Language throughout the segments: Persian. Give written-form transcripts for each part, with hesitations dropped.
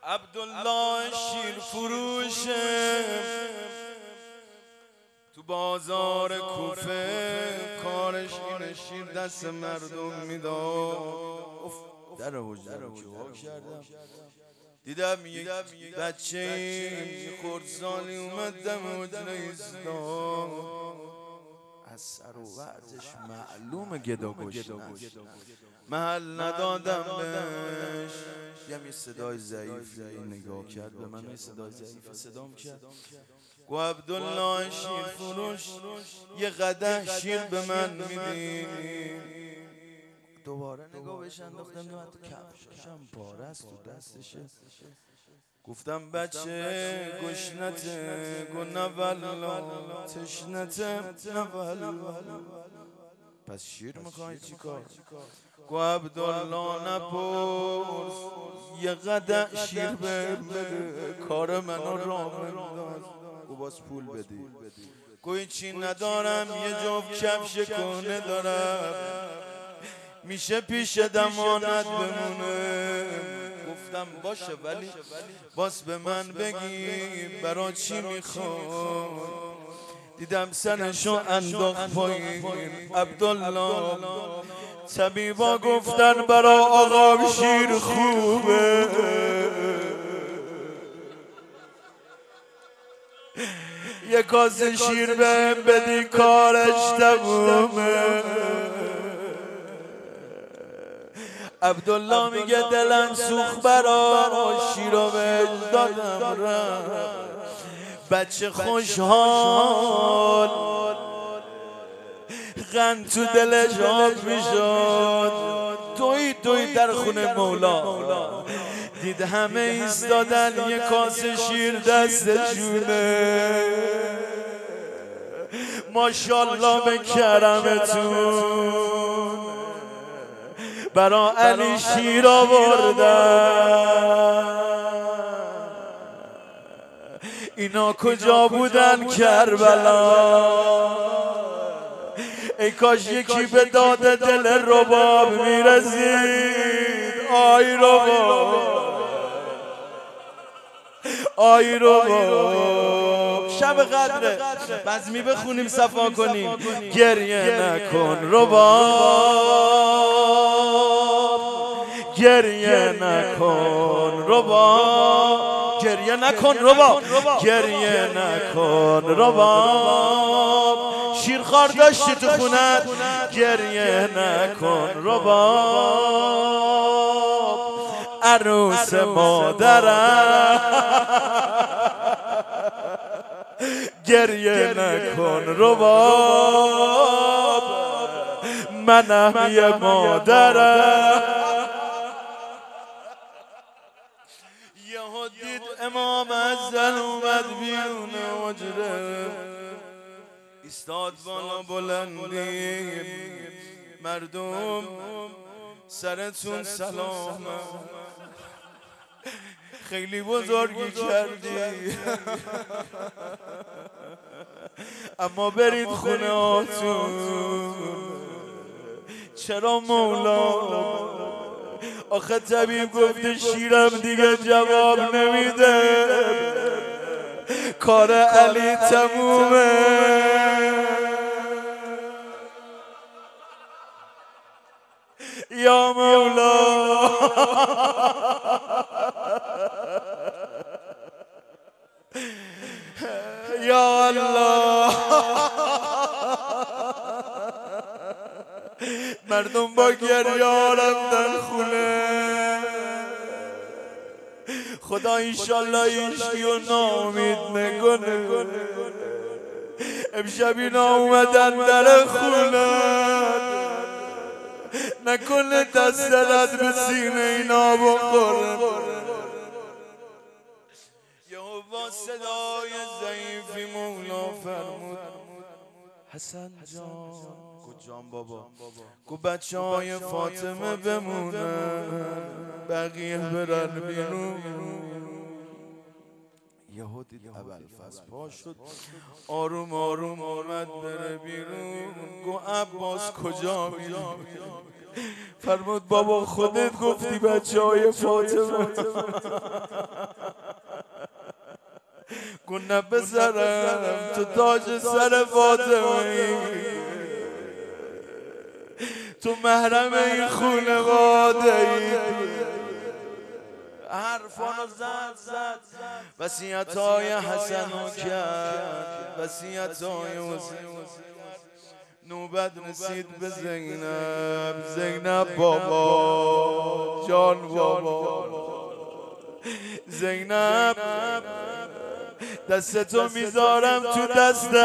عبدالله شیر فروشه تو بازار کوفه کارش اینه شیر دست مردم میداد. در وجدانم که وا کردم دیدم یک بچه یه خردسالی اومد دم حجره ایستاد، از سر و وضعش معلومه گدا گشنه است. محل ندادم بهش، یه صدای ضعیفی نگاه کرد به من، یه صدای ضعیفی صدام کرد، گو عبدالله شیر فروش یه قدح شیر به من میدی؟ دوباره نگاه بهش انداختم، دیدم حتی کفشاشم پاره است تو دستشه. گفتم بچه گشنته؟ گو نه والا تشنته؟ نه والا. پس شیر میخوای چی کار؟ گو عبدالله نپرس، یه قدح شیر بده کار منو راه بنداز. گو باز پول بدی. گو هیچی ندارم، یه جفت کفش کهنه دارم، میشه پیش دمانت بمونه. گفتم باشه، ولی باز به من بگی برا چی میخوای؟ دیدم سرشو انداخت پایین. عبدالله طبیبا گفتن برا آقا شیر خوبه، یه کاسه شیر بهم بدی کارش تمومه. عبدالله میگه دلم سوخت برا شیرو بهش دادم رفت، بچه خوشحال غن تو دلش آب میشد. دوی در خونه مولا دید همه ایستادن، یه کاسه شیر دستشونه. ماشالله به کرمتون برا علی شیر آوردن. اینا کجا بودن کربلا؟ ای کاش یکی به داد دل رباب میرسید. آی رباب، آی رباب. شب قدره بزمی بخونیم صفا کنیم. گریه نکن رباب، گریه نکن رباب، گریه نکن رباب، گریه نکن رباب. شیرخوار داشتی تو خونت، گریه نکن رباب. عروس مادرم گریه نکن رباب، منم یه مادرم. یهو دید امام ازن اومد بیرون حجره، ایستاد بالا بلندی. مردم سرتون سلام، خیلی بزرگی کردی، اما برید خونه هاتون. چرا مولا؟ آخه طبیب گفته شیرم دیگه جواب نمیده، کار علی تمومه. یا مولا یا الله. مردم با گریه رفتن خونه. خدا انشالله ایشیو ناامید نکنه. امشب اینا اومدن در خونه، نکنه دست رد به سینه اینا بخوره. یهو با صدای ضعیفی مولا فرمود حسن جان. گو جان بابا. گو بچه های فاطمه بمونن، بقیه برن بیرون. یهو دید ابوالفضل پا شد، آروم آروم آمد بره بیرون. گو عباس کجا میری؟ فرمود بابا خودت گفتی بچه‌های فاطمه گونه بذارم تو تاج سر فاطمه، تو محرم این خانواده ای. حرفانو زد وصیت‌های حسنو کرد، وصیت‌های حسین. نوبت رسید به زینب بابا جان بابا. زینب دستتو میذارم تو دست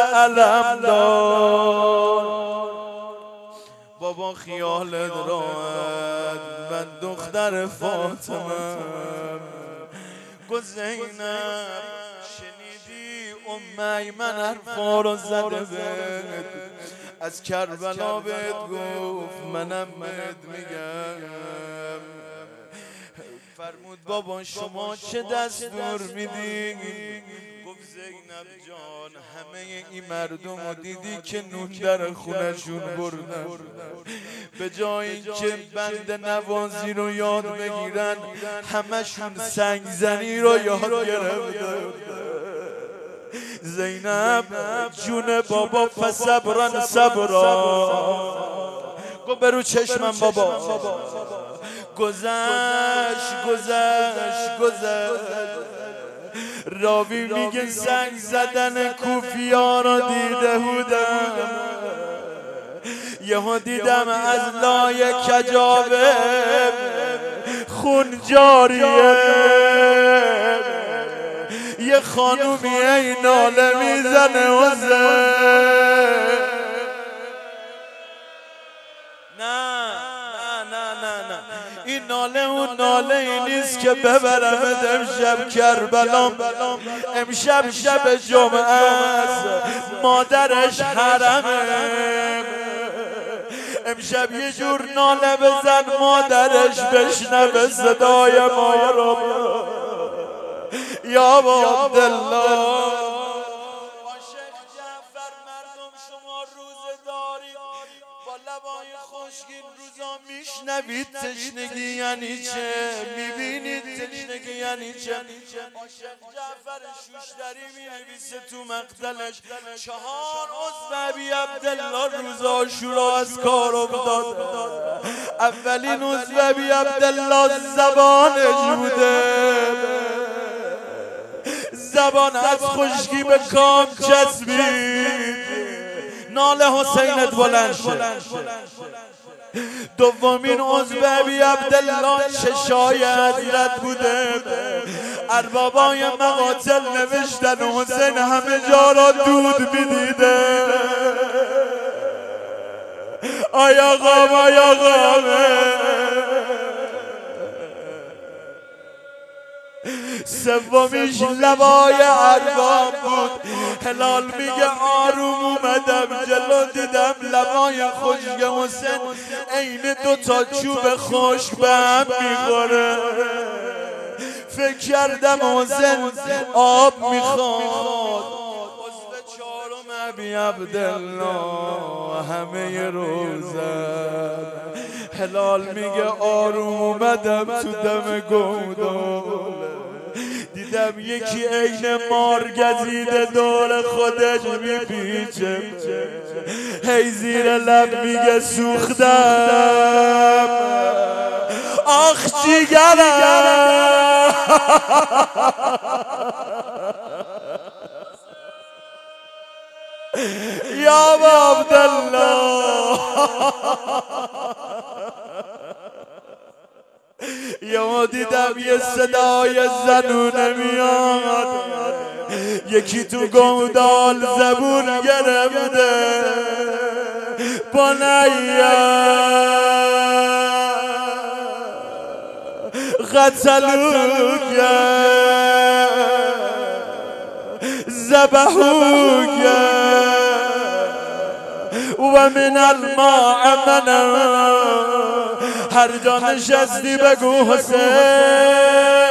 علمدار، بابا خیالت راحت من دختر فاطمه. گو زینب شنیدی ام ایمن حرفا رو زده بهت، از کربلا بهت گفت منم بهت میگم. فرمود بابا شما چه دستور میدی؟ گفت زینب جان همه این مردم رو دیدی که نون در خونشون بردن، به جای اینکه بند نوازی رو یاد بگیرن همشون سنگزنی رو یاد گرفتن. زینب جون بابا فصبرن صبرا. گو برو چشمم بابا. گذشت راوی میگه زنگ زدن کوفیا رو دیده بودم، یهو دیدم از لای کجاوه خون جاریه، یه خانومی ای ناله میزنه و این ناله اون ناله ای نیست که ببرمت امشب کربلا. امشب شب جمعه است، مادرش حرمه. امشب یه جور ناله بزن مادرش بشنوه صدای ما رو. یا عبدالله خوشگین روزا میشنوید تشنگی یعنی چه، میبینید تشنگی یعنی چه. عاشق جعفر شوشتری می‌نویسه تو مقتلش 4 عضو ابی عبدالله روز عاشورا از کار افتاد. اولین عضو ابی عبدالله زبانش بوده، زبان از خشکی به کام چسبید، ناله حسینت بلند شد. دومین عضو ابی عبدالله چشای حضرت بوده، اربابای مقاتل نوشتن حسین همه جا را دود میدیده. آیا غامه سومیش لبای ارباب بود. هلال میگه آروم اومدم جلو دیدم لبای خشک حسین عین 2 تا چوب خشک به هم میخوره. فکر کردم حسین آب میخواد. عضو 4م ابی عبدالله همه روزم. هلال میگه آروم اومدم تو دم گودال، دیدم یکی عین مار گزیده دور خودش میپیچه، هی زیر لب میگه سوختم آخ جیگرم. یا عبدالله یا دیدم یه صدای زنونه میاد، یکی تو گودال زبون گرفته بنیا قتلوک ذبحوک و من الماء منه. هر جا نشستی بگو حسین